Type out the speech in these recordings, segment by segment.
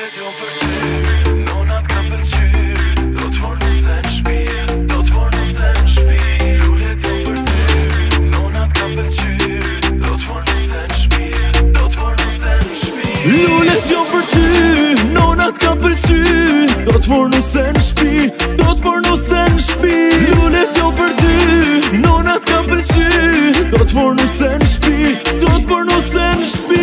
Lullet jo për ty, nonat kam pëlqy. Do t'vornu se në shpi, do t'vornu se në shpi. Lullet jo për ty, nonat kam pëlqy. Do t'vornu se në shpi, do t'vornu se në shpi. Lullet jo për ty, nonat kam pëlqy. Do t'vornu se në shpi, do t'vornu se në shpi. Lullet jo për ty, nonat kam pëlqy. Do t'vornu se në shpi, do t'vornu se në shpi.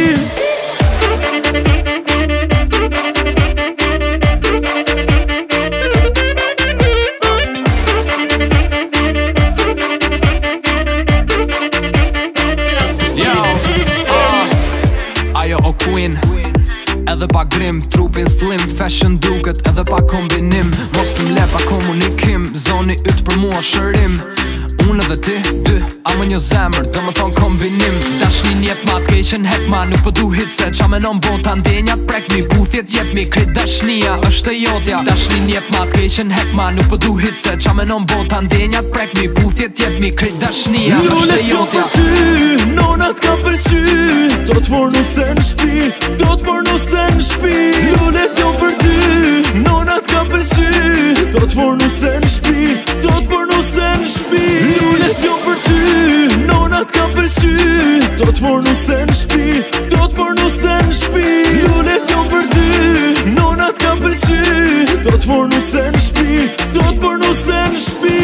Ajo o queen, edhe pa grim, trupin slim, fashion duket, edhe pa kombinim. Mos m'le pa komunikim, zoni yt për mua shërim. Unë edhe ti, dy, ama një zemër, do më thonë kombinim. Dashni njep ma t'keqen hekma, nuk po du hit se qa menon bota. Ndenjat prek mi, puthjet jep mi, krit dashnia është e jotja. Dashni njep ma t'keqen hekma, nuk po du hit se qa menon bota. Ndenjat prek mi, puthjet jep mi, krit dashnia është e jotja. Lullet jo për ty, nonat kam pëlqy. Do t'vornu se në shpi, do t'vornu se në shpi. Lullet jo për ty, nonat kam pëlqy. Do t'vornu se në shpi, do t'vornu se në shpi. Lullet jo për ty, nonat kam pëlqy. Do t'vornu se në shpi, do t'vornu se në shpi. Lullet jo për ty, nonat kam pëlqy. Do t'vornu se në shpi, do t'vornu se në shpi.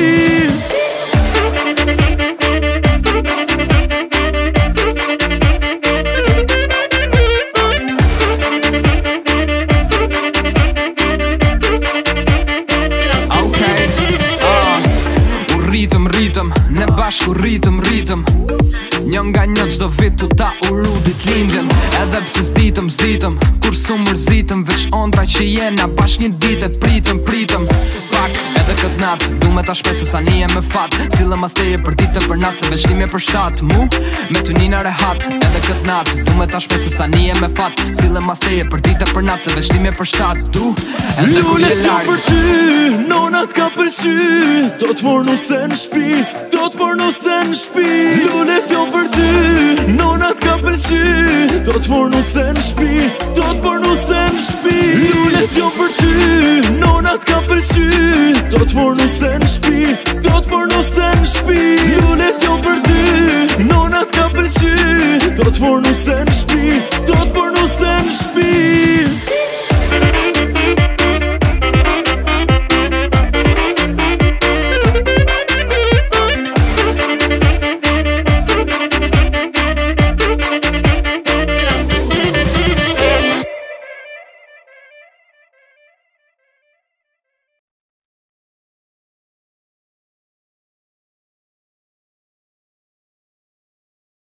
Rritëm, ne bashku rritëm Një nga një qdo vit tu ta uru dit lindjen. Edhe pse s'ditëm, kur su mërzitëm. Veç ondra që jena bash një dit e pritëm Pak edhe kët nat, du me ta shpesë sa nije me fat. Cile mas teje për ditë për nat, se veç një me për shtat. Mu, me tu njina rehat, edhe kët nat, du me ta shpesë sa nije me fat. Cile mas teje për ditë për nat, se veç një me për shtat. Du, edhe kur je Lullet jo për ty, nonat kam pëlqy. Do t'vornu se në shpi, do t'vornu se në shpi. Lullet jo për ty, nonat kam pëlqy. Do t'vornu se në shpi, do t'vornu se në shpi. Lullet jo për ty, nonat kam pëlqy. Do t'vornu se në shpi, do t'vornu se në shpi. Lullet jo për ty, nonat kam pëlqy. Do t'vornu se